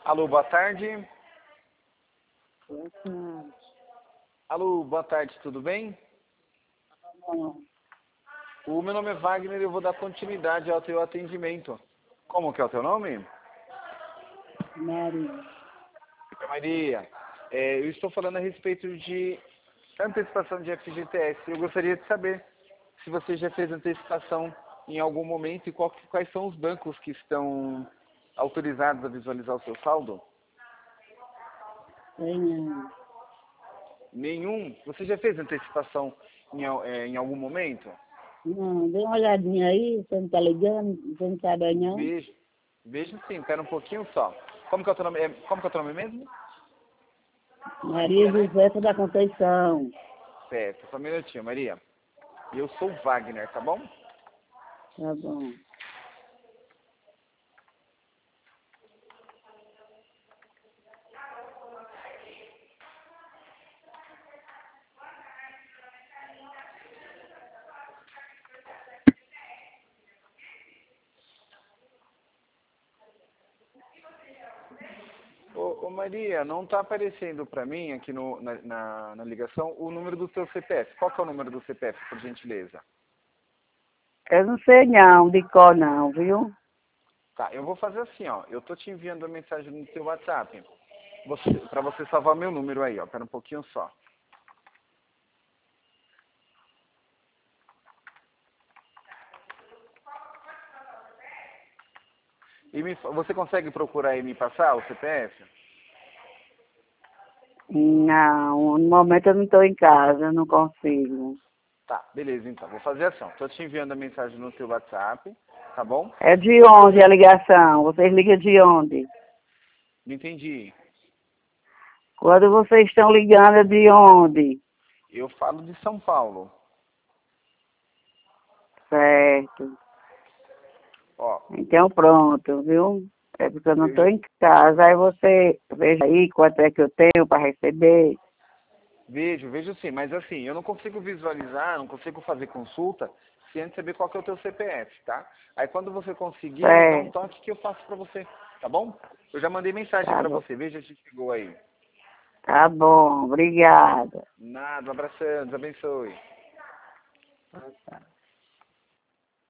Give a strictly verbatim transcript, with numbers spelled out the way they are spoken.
Alô, boa tarde. Uhum. Alô, boa tarde, tudo bem? Uhum. O meu nome é Wagner e eu vou dar continuidade ao teu atendimento. Como que é o teu nome? Maria. Maria. É, eu estou falando a respeito de antecipação de F G T S. Eu gostaria de saber se você já fez antecipação em algum momento e qual, quais são os bancos que estão autorizados a visualizar o seu saldo? Tenho. Nenhum? Você já fez antecipação em, al- é, em algum momento? Não, dê uma olhadinha aí, você não tá ligando, você não sabe aí não. Vejo. Vejo sim, pera um pouquinho só. Como que é o teu nome, é, como que é o teu nome mesmo? Maria Josefa da Conceição. Certo, só um minutinho, Maria. E eu sou o Wagner, tá bom? Tá bom. Ô, ô Maria, não tá aparecendo pra mim aqui no, na, na, na ligação o número do seu C P F. Qual que é o número do C P F, por gentileza? Eu não sei não, de cor não, viu? Tá, eu vou fazer assim, ó. Eu tô te enviando a mensagem no seu WhatsApp. Você, pra você salvar meu número aí, ó. Pera um pouquinho só. E me, você consegue procurar e me passar o C P F? Não, no momento eu não estou em casa, não consigo. Tá, beleza então. Vou fazer assim, ó. Tô te enviando a mensagem no seu WhatsApp, tá bom? É de onde a ligação? Vocês ligam de onde? Não entendi. Quando vocês estão ligando é de onde? Eu falo de São Paulo. Certo. Ó, Então pronto, viu? É porque eu não eu estou já, em casa. Aí você veja aí quanto é que eu tenho para receber. vejo, vejo sim, mas assim, eu não consigo visualizar, não consigo fazer consulta sem antes saber qual que é o teu C P F, tá? Aí quando você conseguir, me dá um Certo. toque que eu faço pra você, tá bom? Eu já mandei mensagem Tá pra bom. você, veja se chegou aí. Tá bom. Obrigada. Nada, um abração, Deus abençoe. Tá.